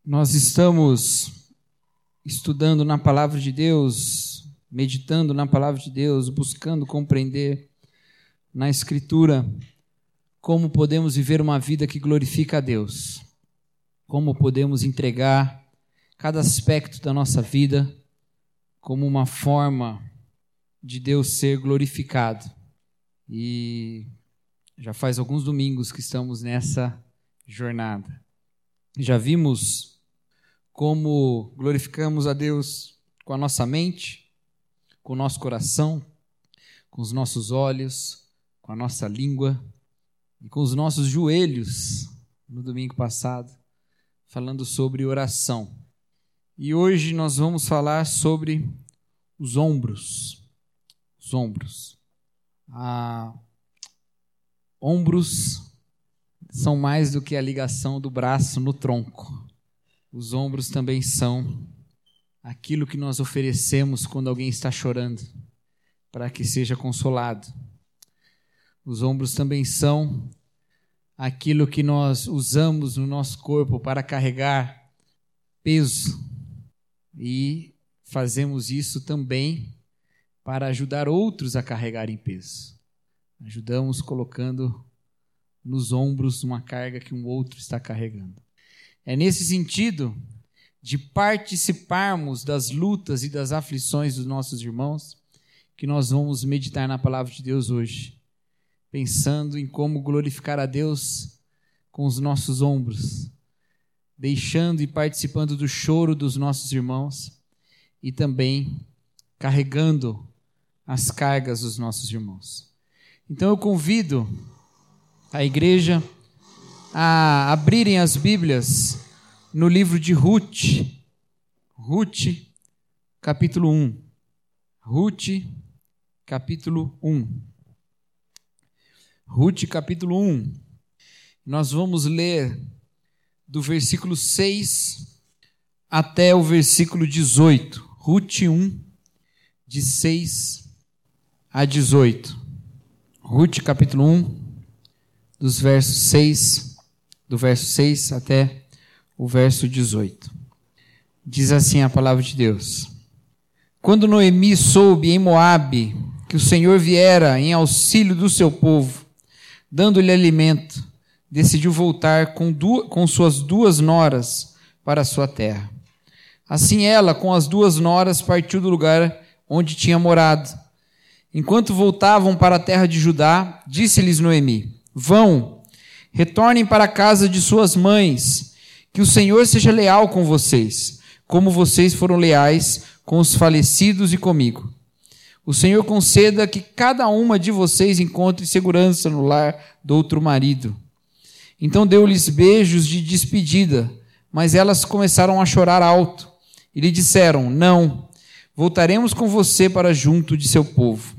Nós estamos estudando na Palavra de Deus, meditando na Palavra de Deus, buscando compreender na Escritura como podemos viver uma vida que glorifica a Deus, como podemos entregar cada aspecto da nossa vida como uma forma de Deus ser glorificado. E já faz alguns domingos que estamos nessa jornada. Já vimos como glorificamos a Deus com a nossa mente, com o nosso coração, com os nossos olhos, com a nossa língua e com os nossos joelhos no domingo passado, falando sobre oração. E hoje nós vamos falar sobre os ombros. Os ombros. Ombros são mais do que a ligação do braço no tronco. Os ombros também são aquilo que nós oferecemos quando alguém está chorando, para que seja consolado. Os ombros também são aquilo que nós usamos no nosso corpo para carregar peso. E fazemos isso também para ajudar outros a carregarem peso. Ajudamos colocando nos ombros uma carga que um outro está carregando. É nesse sentido de participarmos das lutas e das aflições dos nossos irmãos que nós vamos meditar na Palavra de Deus hoje, pensando em como glorificar a Deus com os nossos ombros, deixando e participando do choro dos nossos irmãos e também carregando as cargas dos nossos irmãos. Então eu convido a igreja a abrirem as Bíblias no livro de Ruth. Ruth, capítulo 1. Ruth, capítulo 1. Ruth, capítulo 1. Nós vamos ler do versículo 6 até o versículo 18. Ruth 1, de 6 a 18. Ruth, capítulo 1, do verso 6 até o verso 18. Diz assim a palavra de Deus. Quando Noemi soube em Moabe que o Senhor viera em auxílio do seu povo, dando-lhe alimento, decidiu voltar com suas 2 noras para a sua terra. Assim ela, com as 2 noras, partiu do lugar onde tinha morado. Enquanto voltavam para a terra de Judá, disse-lhes Noemi: Vão, retornem para a casa de suas mães, que o Senhor seja leal com vocês, como vocês foram leais com os falecidos e comigo. O Senhor conceda que cada uma de vocês encontre segurança no lar do outro marido. Então deu-lhes beijos de despedida, mas elas começaram a chorar alto e lhe disseram: Não, voltaremos com você para junto de seu povo.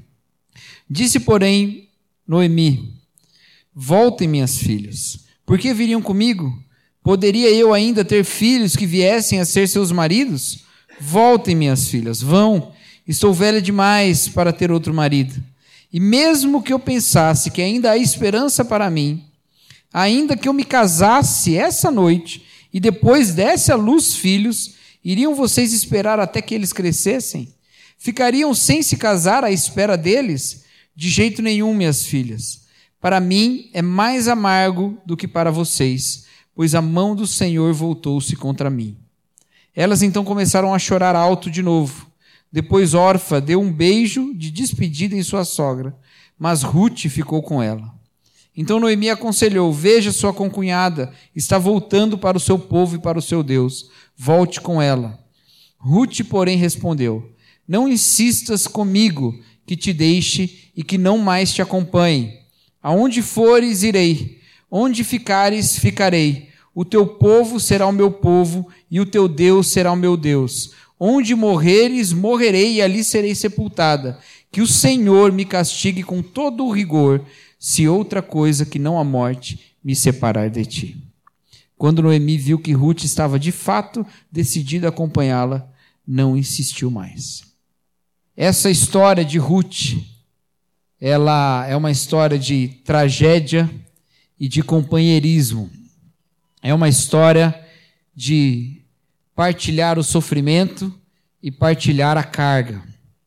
Disse, porém, Noemi: Voltem, minhas filhas. Por que viriam comigo? Poderia eu ainda ter filhos que viessem a ser seus maridos? Voltem, minhas filhas, vão. Estou velha demais para ter outro marido. E mesmo que eu pensasse que ainda há esperança para mim, ainda que eu me casasse essa noite e depois desse à luz filhos, iriam vocês esperar até que eles crescessem? Ficariam sem se casar à espera deles? De jeito nenhum, minhas filhas. Para mim é mais amargo do que para vocês, pois a mão do Senhor voltou-se contra mim. Elas então começaram a chorar alto de novo. Depois Orfa deu um beijo de despedida em sua sogra, mas Ruth ficou com ela. Então Noemi aconselhou: Veja, sua concunhada está voltando para o seu povo e para o seu Deus. Volte com ela. Ruth, porém, respondeu: Não insistas comigo que te deixe e que não mais te acompanhe. Aonde fores, irei. Onde ficares, ficarei. O teu povo será o meu povo e o teu Deus será o meu Deus. Onde morreres, morrerei e ali serei sepultada. Que o Senhor me castigue com todo o rigor, se outra coisa que não a morte me separar de ti. Quando Noemi viu que Ruth estava de fato decidida a acompanhá-la, não insistiu mais. Essa história de Ruth, ela é uma história de tragédia e de companheirismo. É uma história de partilhar o sofrimento e partilhar a carga.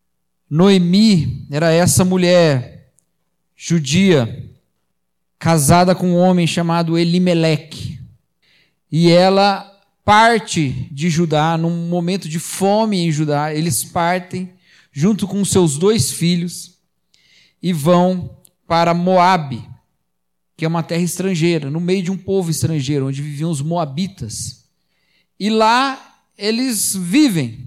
Noemi era essa mulher judia, casada com um homem chamado Elimeleque. E ela parte de Judá, num momento de fome em Judá. Eles partem junto com seus 2 filhos e vão para Moabe, que é uma terra estrangeira, no meio de um povo estrangeiro, onde viviam os moabitas. E lá eles vivem.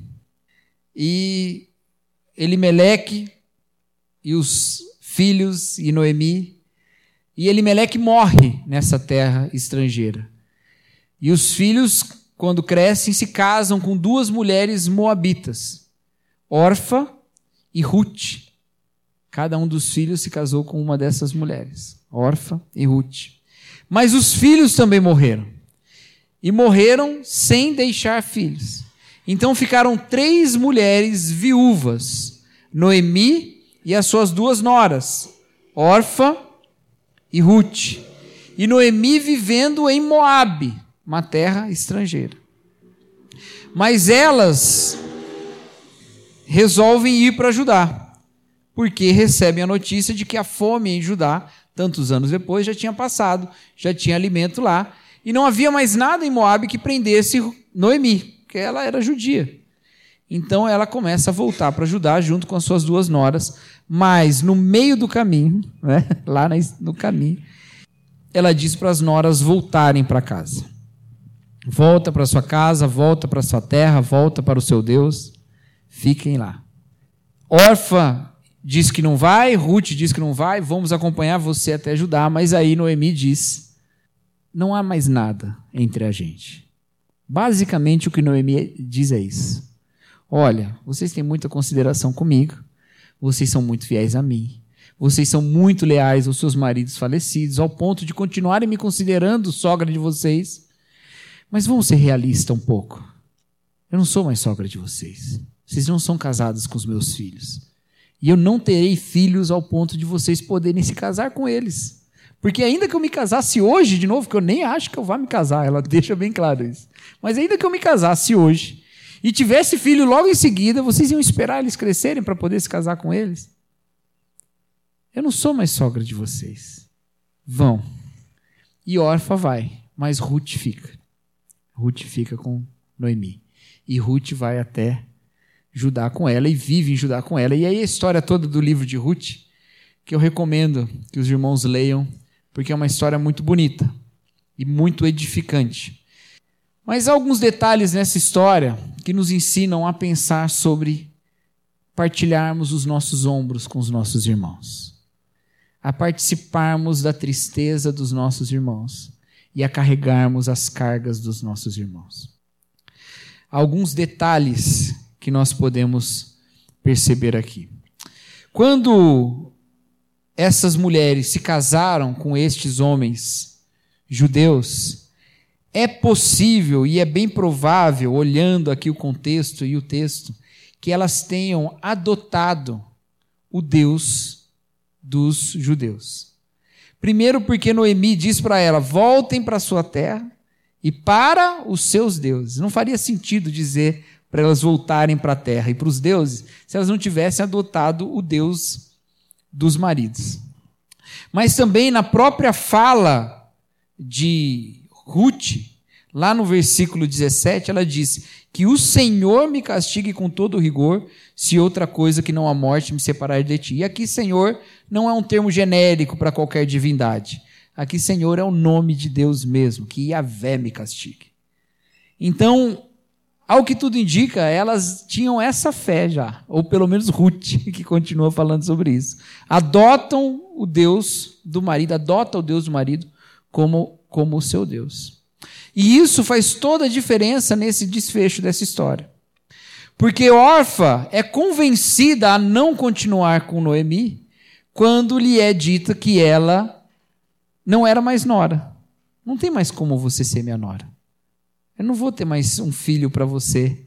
E Elimeleque e os filhos e Noemi. E Elimeleque morre nessa terra estrangeira. E os filhos, quando crescem, se casam com 2 mulheres moabitas, Orfa e Ruth. Cada um dos filhos se casou com uma dessas mulheres, Orfa e Ruth. Mas os filhos também morreram. E morreram sem deixar filhos. Então ficaram 3 mulheres viúvas, Noemi e as suas 2 noras, Orfa e Ruth. E Noemi vivendo em Moabe, uma terra estrangeira. Mas elas resolvem ir para Judá, porque recebem a notícia de que a fome em Judá, tantos anos depois, já tinha passado, já tinha alimento lá, e não havia mais nada em Moabe que prendesse Noemi, porque ela era judia. Então ela começa a voltar para Judá junto com as suas 2 noras, mas no meio do caminho, né, lá no caminho, ela diz para as noras voltarem para casa. Volta para sua casa, volta para sua terra, volta para o seu Deus, fiquem lá. Orfa diz que não vai, Ruth diz que não vai, vamos acompanhar você até Judá, mas aí Noemi diz, não há mais nada entre a gente. Basicamente o que Noemi diz é isso. Olha, vocês têm muita consideração comigo, vocês são muito fiéis a mim, vocês são muito leais aos seus maridos falecidos, ao ponto de continuarem me considerando sogra de vocês, mas vamos ser realistas um pouco. Eu não sou mais sogra de vocês. Vocês não são casados com os meus filhos. E eu não terei filhos ao ponto de vocês poderem se casar com eles. Porque ainda que eu me casasse hoje, de novo, que eu nem acho que eu vá me casar, ela deixa bem claro isso. Mas ainda que eu me casasse hoje e tivesse filho logo em seguida, vocês iam esperar eles crescerem para poder se casar com eles? Eu não sou mais sogra de vocês. Vão. E Orfa vai, mas Ruth fica. Ruth fica com Noemi. E Ruth vai até Judá com ela e vive em Judá com ela. E aí a história toda do livro de Ruth, que eu recomendo que os irmãos leiam, porque é uma história muito bonita e muito edificante. Mas há alguns detalhes nessa história que nos ensinam a pensar sobre partilharmos os nossos ombros com os nossos irmãos, a participarmos da tristeza dos nossos irmãos e a carregarmos as cargas dos nossos irmãos. Alguns detalhes que nós podemos perceber aqui. Quando essas mulheres se casaram com estes homens judeus, é possível e é bem provável, olhando aqui o contexto e o texto, que elas tenham adotado o Deus dos judeus. Primeiro porque Noemi diz para ela, voltem para a sua terra e para os seus deuses. Não faria sentido dizer para elas voltarem para a terra e para os deuses se elas não tivessem adotado o Deus dos maridos. Mas também na própria fala de Ruth, lá no versículo 17, ela diz que o Senhor me castigue com todo rigor, se outra coisa que não a morte me separar de ti. E aqui Senhor não é um termo genérico para qualquer divindade. Aqui Senhor é o nome de Deus mesmo, que Yahvé me castigue. Então, ao que tudo indica, elas tinham essa fé já, ou pelo menos Ruth, que continua falando sobre isso. Adotam o Deus do marido, adota o Deus do marido como o seu Deus. E isso faz toda a diferença nesse desfecho dessa história. Porque Orfa é convencida a não continuar com Noemi quando lhe é dita que ela não era mais nora. Não tem mais como você ser minha nora. Eu não vou ter mais um filho para você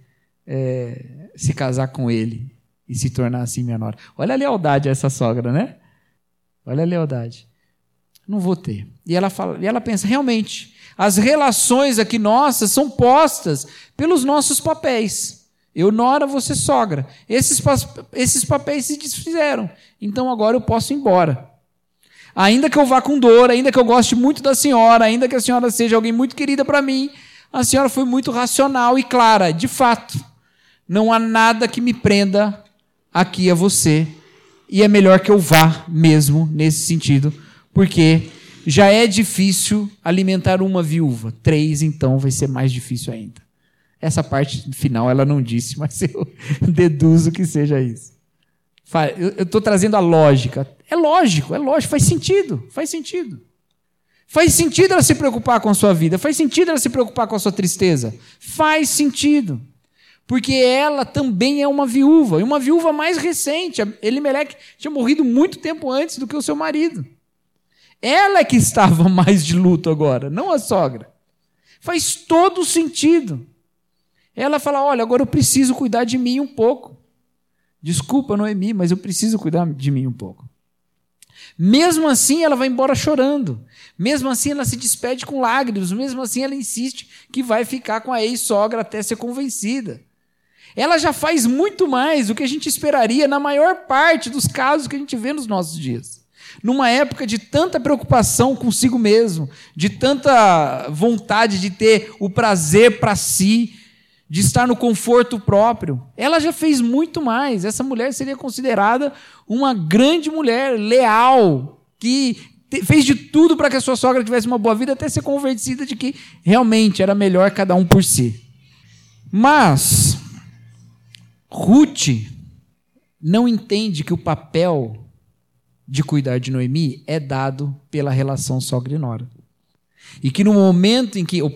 se casar com ele e se tornar assim minha nora. Olha a lealdade a essa sogra, né? Olha a lealdade. Não vou ter. E ela pensa, realmente, as relações aqui nossas são postas pelos nossos papéis. Eu nora, você sogra. Esses papéis se desfizeram. Então agora eu posso ir embora. Ainda que eu vá com dor, ainda que eu goste muito da senhora, ainda que a senhora seja alguém muito querida para mim, a senhora foi muito racional e clara. De fato, não há nada que me prenda aqui a você. E é melhor que eu vá mesmo nesse sentido, porque já é difícil alimentar uma viúva. 3, então, vai ser mais difícil ainda. Essa parte final ela não disse, mas eu deduzo que seja isso. Eu estou trazendo a lógica. É lógico, faz sentido. Faz sentido ela se preocupar com a sua vida, faz sentido ela se preocupar com a sua tristeza. Faz sentido. Porque ela também é uma viúva, e uma viúva mais recente. Elimeleque tinha morrido muito tempo antes do que o seu marido. Ela é que estava mais de luto agora, não a sogra. Faz todo sentido. Ela fala, olha, agora eu preciso cuidar de mim um pouco. Desculpa, Noemi, mas eu preciso cuidar de mim um pouco. Mesmo assim, ela vai embora chorando. Mesmo assim, ela se despede com lágrimas. Mesmo assim, ela insiste que vai ficar com a ex-sogra até ser convencida. Ela já faz muito mais do que a gente esperaria na maior parte dos casos que a gente vê nos nossos dias. Numa época de tanta preocupação consigo mesmo, de tanta vontade de ter o prazer para si, de estar no conforto próprio, ela já fez muito mais. Essa mulher seria considerada uma grande mulher, leal, que fez de tudo para que a sua sogra tivesse uma boa vida, até ser convencida de que realmente era melhor cada um por si. Mas Ruth não entende que o papel de cuidar de Noemi é dado pela relação sogra e nora. E que no momento em que...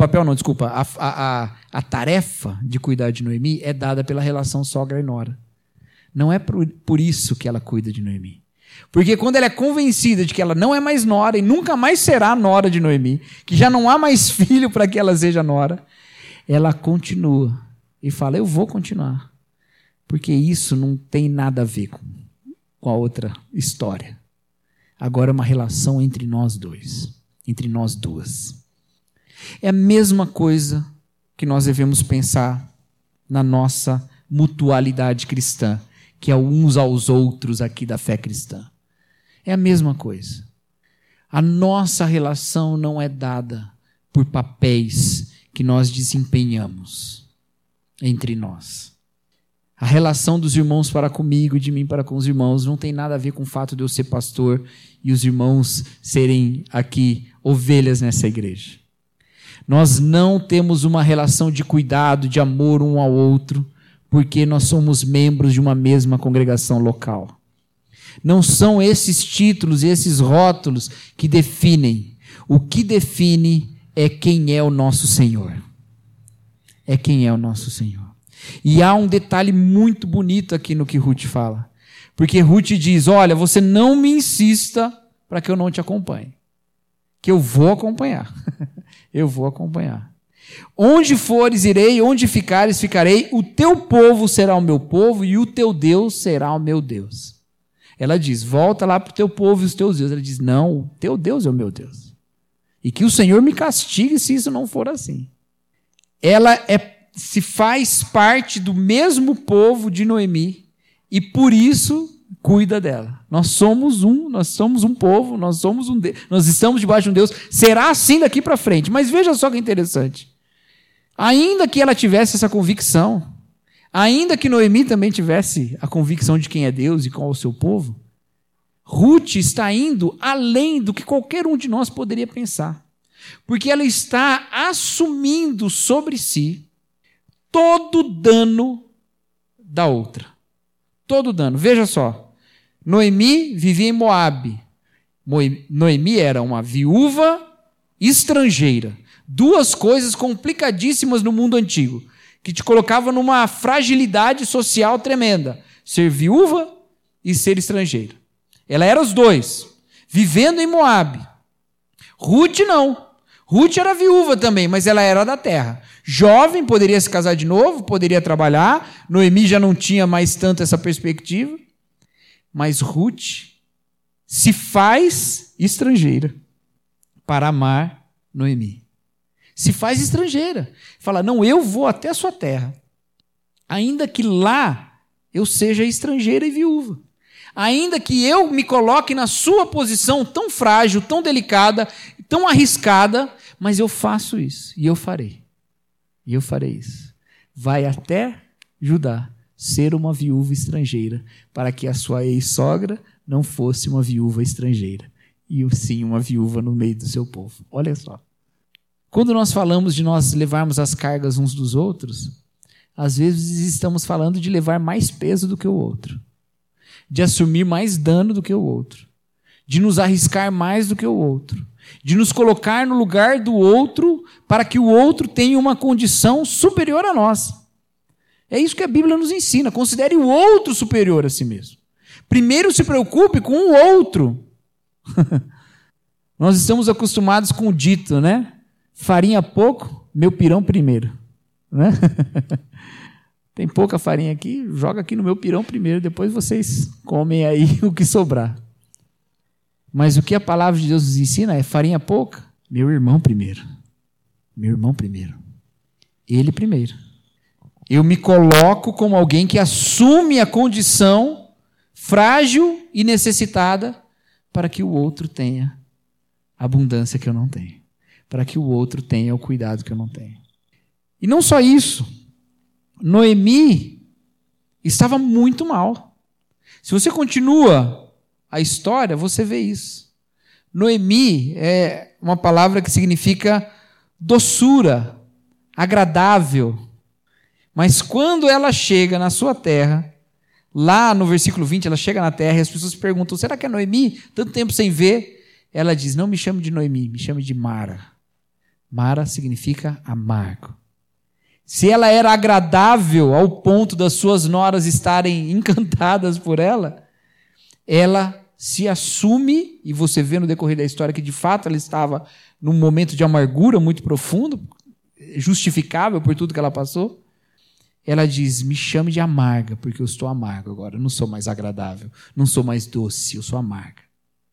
a tarefa de cuidar de Noemi é dada pela relação sogra e nora. Não é por isso que ela cuida de Noemi. Porque quando ela é convencida de que ela não é mais nora e nunca mais será nora de Noemi, que já não há mais filho para que ela seja nora, ela continua e fala, eu vou continuar. Porque isso não tem nada a ver com a outra história. Agora é uma relação entre nós dois, entre nós duas. É a mesma coisa que nós devemos pensar na nossa mutualidade cristã, que é uns aos outros aqui da fé cristã. É a mesma coisa. A nossa relação não é dada por papéis que nós desempenhamos entre nós. A relação dos irmãos para comigo e de mim para com os irmãos não tem nada a ver com o fato de eu ser pastor e os irmãos serem aqui ovelhas nessa igreja. Nós não temos uma relação de cuidado, de amor um ao outro, porque nós somos membros de uma mesma congregação local. Não são esses títulos e esses rótulos que definem. O que define é quem é o nosso Senhor. É quem é o nosso Senhor. E há um detalhe muito bonito aqui no que Ruth fala. Porque Ruth diz, olha, você não me insista para que eu não te acompanhe. Que eu vou acompanhar. Eu vou acompanhar. Onde fores, irei, onde ficares, ficarei. O teu povo será o meu povo e o teu Deus será o meu Deus. Ela diz, volta lá para o teu povo e os teus deuses. Ela diz, não, o teu Deus é o meu Deus. E que o Senhor me castigue se isso não for assim. Ela se faz parte do mesmo povo de Noemi e por isso cuida dela. Nós somos um povo, nós estamos debaixo de um Deus. Será assim daqui para frente. Mas veja só que interessante. Ainda que ela tivesse essa convicção, ainda que Noemi também tivesse a convicção de quem é Deus e qual é o seu povo, Ruth está indo além do que qualquer um de nós poderia pensar. Porque ela está assumindo sobre si todo o dano da outra. Todo o dano. Veja só. Noemi vivia em Moabe. Noemi era uma viúva estrangeira. Duas coisas complicadíssimas no mundo antigo, que te colocavam numa fragilidade social tremenda. Ser viúva e ser estrangeira. Ela era os dois. Vivendo em Moabe. Ruth não. Ruth era viúva também, mas ela era da terra. Jovem, poderia se casar de novo, poderia trabalhar. Noemi já não tinha mais tanto essa perspectiva. Mas Ruth se faz estrangeira. para amar Noemi. Se faz estrangeira. Fala, não, eu vou até a sua terra, ainda que lá eu seja estrangeira e viúva. Ainda que eu me coloque na sua posição tão frágil, tão delicada, tão arriscada, mas eu faço isso, e eu farei. E eu farei isso. Vai até Judá ser uma viúva estrangeira, para que a sua ex-sogra não fosse uma viúva estrangeira, e sim uma viúva no meio do seu povo. Olha só. Quando nós falamos de nós levarmos as cargas uns dos outros, às vezes estamos falando de levar mais peso do que o outro, de assumir mais dano do que o outro, de nos arriscar mais do que o outro, de nos colocar no lugar do outro para que o outro tenha uma condição superior a nós. É isso que a Bíblia nos ensina. Considere o outro superior a si mesmo. Primeiro se preocupe com o outro. Nós estamos acostumados com o dito, né? Farinha pouco, meu pirão primeiro. Né? Tem pouca farinha aqui, joga aqui no meu pirão primeiro, depois vocês comem aí o que sobrar. Mas o que a palavra de Deus nos ensina é farinha pouca, meu irmão primeiro. Meu irmão primeiro. Ele primeiro. Eu me coloco como alguém que assume a condição frágil e necessitada para que o outro tenha a abundância que eu não tenho. Para que o outro tenha o cuidado que eu não tenho. E não só isso. Noemi estava muito mal. Se você continua a história, você vê isso. Noemi é uma palavra que significa doçura, agradável. Mas quando ela chega na sua terra, lá no versículo 20, ela chega na terra e as pessoas perguntam, será que é Noemi? Tanto tempo sem ver. Ela diz, não me chame de Noemi, me chame de Mara. Mara significa amargo. Se ela era agradável ao ponto das suas noras estarem encantadas por ela, ela se assume, e você vê no decorrer da história que de fato ela estava num momento de amargura muito profundo, justificável por tudo que ela passou. Ela diz, me chame de amarga, porque eu estou amarga agora, eu não sou mais agradável, não sou mais doce, eu sou amarga.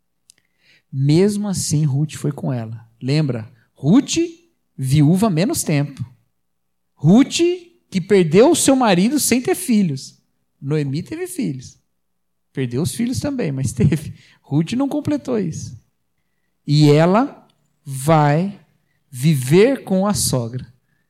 Mesmo assim, Ruth foi com ela. Lembra? Ruth, viúva há menos tempo. Ruth, que perdeu o seu marido sem ter filhos. Noemi teve filhos. Perdeu os filhos também, mas teve. Ruth não completou isso. E ela vai viver com a sogra,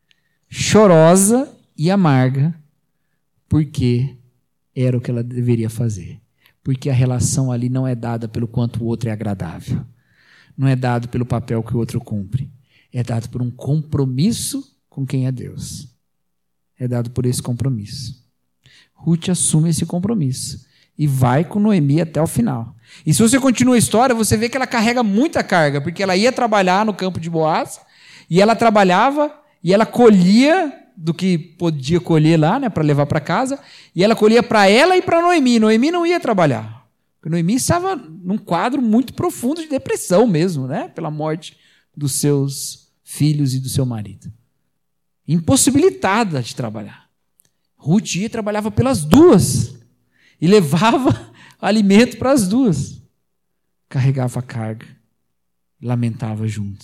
chorosa e amarga, porque era o que ela deveria fazer. Porque a relação ali não é dada pelo quanto o outro é agradável. Não é dado pelo papel que o outro cumpre. É dado por um compromisso com quem é Deus. É dado por esse compromisso. Ruth assume esse compromisso e vai com Noemi até o final. E se você continua a história, você vê que ela carrega muita carga, porque ela ia trabalhar no campo de Boaz, e ela trabalhava, e ela colhia do que podia colher lá, né, para levar para casa, e ela colhia para ela e para Noemi. Noemi não ia trabalhar, porque Noemi estava num quadro muito profundo de depressão mesmo, né, pela morte dos seus filhos e do seu marido. Impossibilitada de trabalhar. Ruth ia e trabalhava pelas duas, e levava alimento para as duas. Carregava a carga, lamentava junto.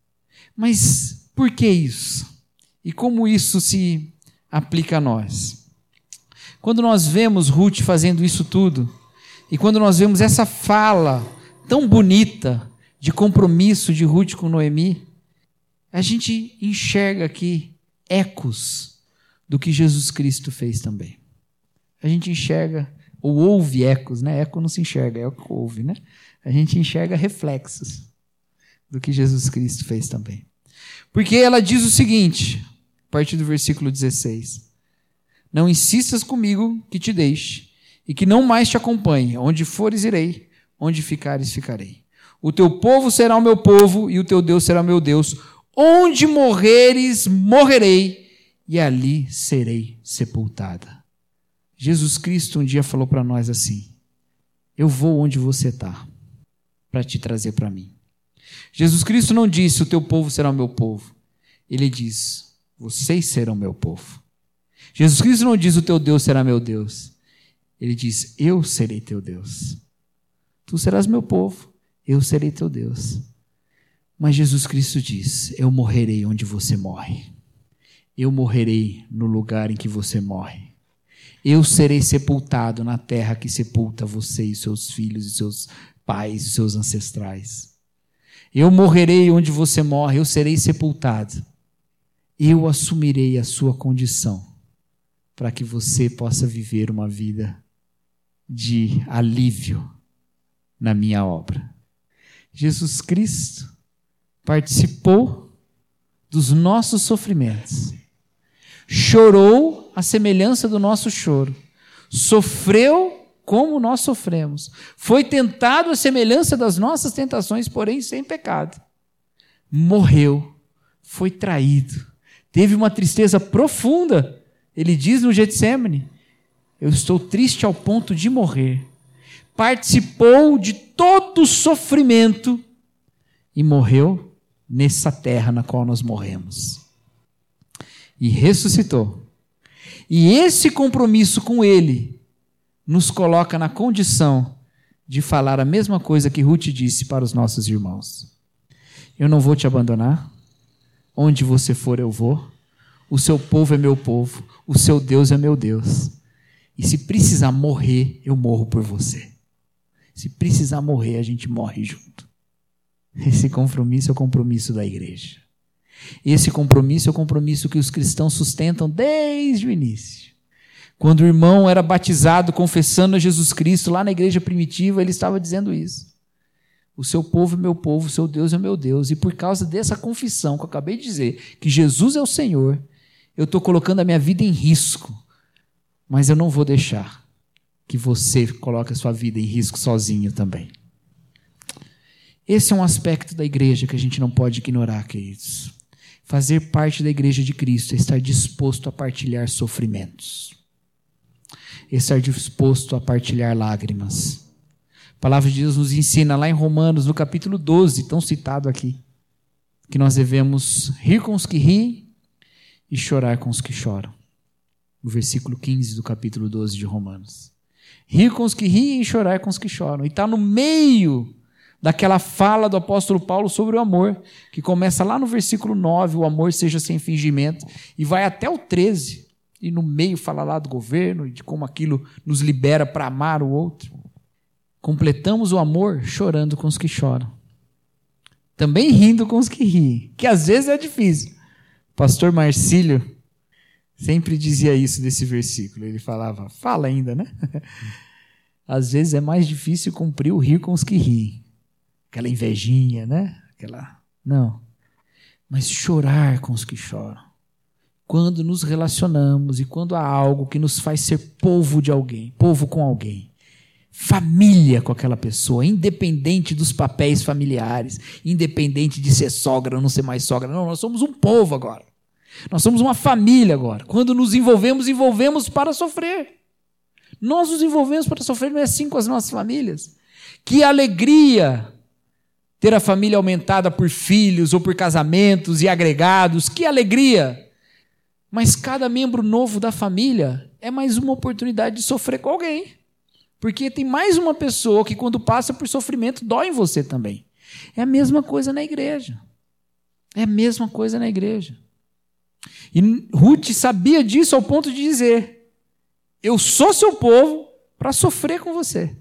Mas por que isso? E como isso se aplica a nós? Quando nós vemos Ruth fazendo isso tudo, e quando nós vemos essa fala tão bonita de compromisso de Ruth com Noemi, a gente enxerga aqui ecos do que Jesus Cristo fez também. A gente enxerga, ou ouve ecos, né? Eco não se enxerga, é o que ouve, né? A gente enxerga reflexos do que Jesus Cristo fez também. Porque ela diz o seguinte, a partir do versículo 16: não insistas comigo que te deixe, e que não mais te acompanhe. Onde fores, irei, onde ficares, ficarei. O teu povo será o meu povo, e o teu Deus será o meu Deus. Onde morreres, morrerei, e ali serei sepultada. Jesus Cristo um dia falou para nós assim: eu vou onde você está, para te trazer para mim. Jesus Cristo não disse, o teu povo será o meu povo. Ele diz, vocês serão meu povo. Jesus Cristo não diz, o teu Deus será meu Deus. Ele diz, eu serei teu Deus. Tu serás meu povo, eu serei teu Deus. Mas Jesus Cristo diz: eu morrerei onde você morre. Eu morrerei no lugar em que você morre. Eu serei sepultado na terra que sepulta você e seus filhos e seus pais e seus ancestrais. Eu morrerei onde você morre, eu serei sepultado. Eu assumirei a sua condição para que você possa viver uma vida de alívio na minha obra. Jesus Cristo participou dos nossos sofrimentos, chorou à semelhança do nosso choro, sofreu como nós sofremos, foi tentado à semelhança das nossas tentações, porém sem pecado, morreu, foi traído, teve uma tristeza profunda. Ele diz no Getsêmani: eu estou triste ao ponto de morrer. Participou de todo o sofrimento e morreu nessa terra na qual nós morremos. E ressuscitou. E esse compromisso com Ele nos coloca na condição de falar a mesma coisa que Ruth disse para os nossos irmãos: eu não vou te abandonar, onde você for eu vou, o seu povo é meu povo, o seu Deus é meu Deus, e se precisar morrer, eu morro por você. Se precisar morrer, a gente morre junto. Esse compromisso é o compromisso da igreja. Esse compromisso é o compromisso que os cristãos sustentam desde o início. Quando o irmão era batizado, confessando a Jesus Cristo, lá na igreja primitiva, ele estava dizendo isso: o seu povo é meu povo, o seu Deus é meu Deus. E por causa dessa confissão que eu acabei de dizer, que Jesus é o Senhor, eu estou colocando a minha vida em risco, mas eu não vou deixar que você coloque a sua vida em risco sozinho também. Esse é um aspecto da igreja que a gente não pode ignorar, queridos. Fazer parte da igreja de Cristo é estar disposto a partilhar sofrimentos, estar disposto a partilhar lágrimas. A palavra de Deus nos ensina lá em Romanos, no capítulo 12, tão citado aqui, que nós devemos rir com os que riem e chorar com os que choram. No versículo 15 do capítulo 12 de Romanos. Rir com os que riem e chorar com os que choram. E está no meio daquela fala do apóstolo Paulo sobre o amor, que começa lá no versículo 9, o amor seja sem fingimento, e vai até o 13, e no meio fala lá do governo, e de como aquilo nos libera para amar o outro. Completamos o amor chorando com os que choram. Também rindo com os que riem, que às vezes é difícil. O pastor Marcílio sempre dizia isso desse versículo. Ele falava, fala ainda, né? Às vezes é mais difícil cumprir o rir com os que riem. Aquela invejinha, né? Não. Mas chorar com os que choram. Quando nos relacionamos e quando há algo que nos faz ser povo de alguém, povo com alguém, família com aquela pessoa, independente dos papéis familiares, independente de ser sogra ou não ser mais sogra. Não, nós somos um povo agora. Nós somos uma família agora. Quando nos envolvemos para sofrer. Nós nos envolvemos para sofrer, não é assim com as nossas famílias. Que alegria ter a família aumentada por filhos ou por casamentos e agregados. Que alegria! Mas cada membro novo da família é mais uma oportunidade de sofrer com alguém. Porque tem mais uma pessoa que quando passa por sofrimento dói em você também. É a mesma coisa na igreja. É a mesma coisa na igreja. E Ruth sabia disso ao ponto de dizer: eu sou seu povo para sofrer com você,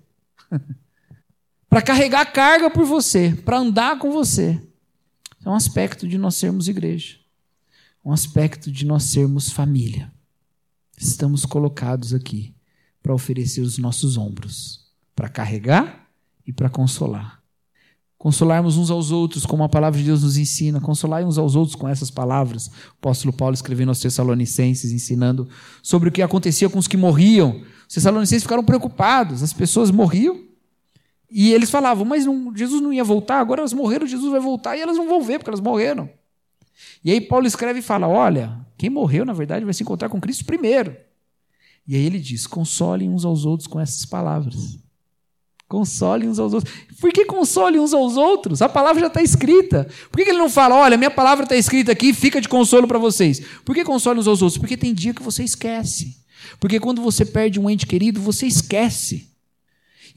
para carregar carga por você, para andar com você. É um aspecto de nós sermos igreja, um aspecto de nós sermos família. Estamos colocados aqui para oferecer os nossos ombros, para carregar e para consolar. Consolarmos uns aos outros, como a palavra de Deus nos ensina. Consolar uns aos outros com essas palavras. O apóstolo Paulo escrevendo aos Tessalonicenses, ensinando sobre o que acontecia com os que morriam. Os Tessalonicenses ficaram preocupados, as pessoas morriam. E eles falavam, mas Jesus não ia voltar, agora elas morreram, Jesus vai voltar, e elas não vão ver, porque elas morreram. E aí Paulo escreve e fala, olha, quem morreu, na verdade, vai se encontrar com Cristo primeiro. E aí ele diz, consolem uns aos outros com essas palavras. Consolem uns aos outros. Por que consolem uns aos outros? A palavra já está escrita. Por que ele não fala, olha, minha palavra está escrita aqui, fica de consolo para vocês? Por que consolem uns aos outros? Porque tem dia que você esquece. Porque quando você perde um ente querido, você esquece.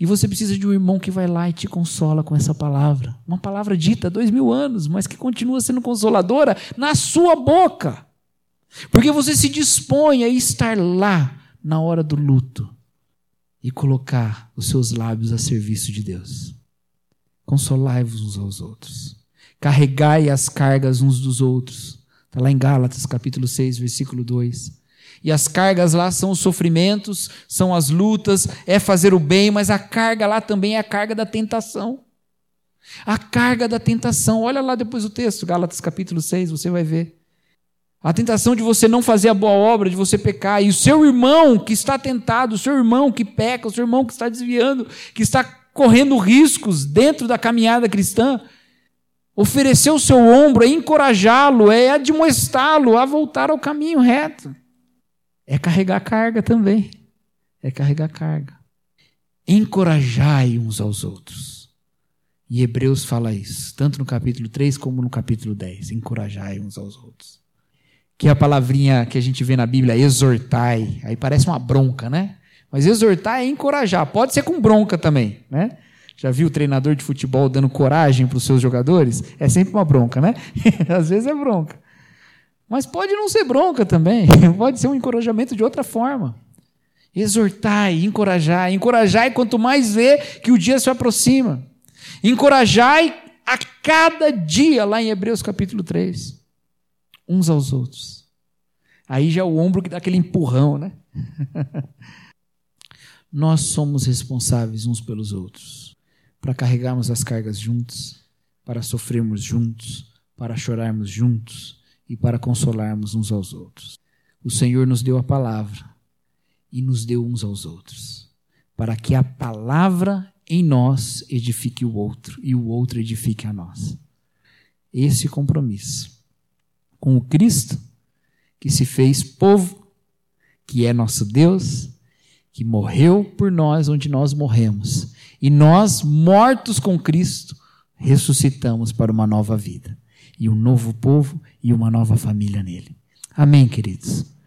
E você precisa de um irmão que vai lá e te consola com essa palavra. Uma palavra dita há 2000 anos, mas que continua sendo consoladora na sua boca. Porque você se dispõe a estar lá na hora do luto e colocar os seus lábios a serviço de Deus. Consolai-vos uns aos outros. Carregai as cargas uns dos outros. Está lá em Gálatas, capítulo 6, versículo 2. E as cargas lá são os sofrimentos, são as lutas, é fazer o bem, mas a carga lá também é a carga da tentação. A carga da tentação. Olha lá depois o texto, Gálatas capítulo 6, você vai ver. A tentação de você não fazer a boa obra, de você pecar. E o seu irmão que está tentado, o seu irmão que peca, o seu irmão que está desviando, que está correndo riscos dentro da caminhada cristã, oferecer o seu ombro, é encorajá-lo, é admoestá-lo a voltar ao caminho reto. É carregar carga também. É carregar carga. Encorajai uns aos outros. E Hebreus fala isso, tanto no capítulo 3 como no capítulo 10. Encorajai uns aos outros. Que é a palavrinha que a gente vê na Bíblia, exortai. Aí parece uma bronca, né? Mas exortar é encorajar. Pode ser com bronca também, né? Já viu o treinador de futebol dando coragem para os seus jogadores? É sempre uma bronca, né? Às vezes é bronca. Mas pode não ser bronca também. Pode ser um encorajamento de outra forma. Exortai, encorajai. Encorajai quanto mais vê que o dia se aproxima. Encorajai a cada dia, lá em Hebreus capítulo 3. Uns aos outros. Aí já é o ombro que dá aquele empurrão, né? Nós somos responsáveis uns pelos outros, para carregarmos as cargas juntos, para sofrermos juntos, para chorarmos juntos e para consolarmos uns aos outros. O Senhor nos deu a palavra e nos deu uns aos outros, para que a palavra em nós edifique o outro e o outro edifique a nós. Esse compromisso com o Cristo que se fez povo, que é nosso Deus, que morreu por nós onde nós morremos. E nós, mortos com Cristo, ressuscitamos para uma nova vida. E um novo povo e uma nova família nele. Amém, queridos?